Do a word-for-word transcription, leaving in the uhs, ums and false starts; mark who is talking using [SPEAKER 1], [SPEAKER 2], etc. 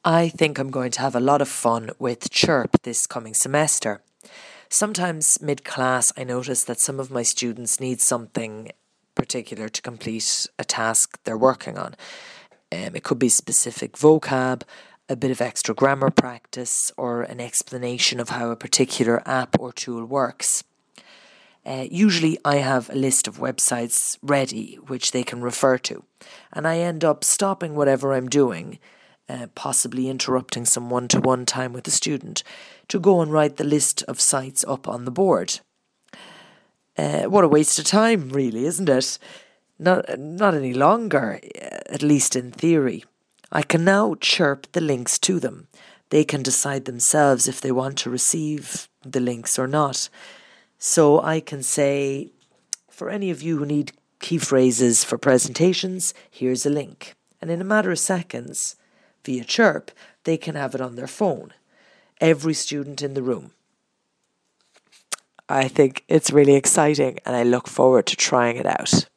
[SPEAKER 1] I think I'm going to have a lot of fun with Chirp this coming semester. Sometimes mid-class I notice that some of my students need something particular to complete a task they're working on. Um, it could be specific vocab, a bit of extra grammar practice, or an explanation of how a particular app or tool works. Uh, usually I have a list of websites ready which they can refer to, and I end up stopping whatever I'm doing, uh, possibly interrupting some one-to-one time with the student, to go and write the list of sites up on the board. Uh, what a waste of time, really, isn't it? Not, not any longer, at least in theory. I can now chirp the links to them. They can decide themselves if they want to receive the links or not. So I can say, for any of you who need key phrases for presentations, here's a link. And in a matter of seconds, via Chirp, they can have it on their phone. Every student in the room. I think it's really exciting and I look forward to trying it out.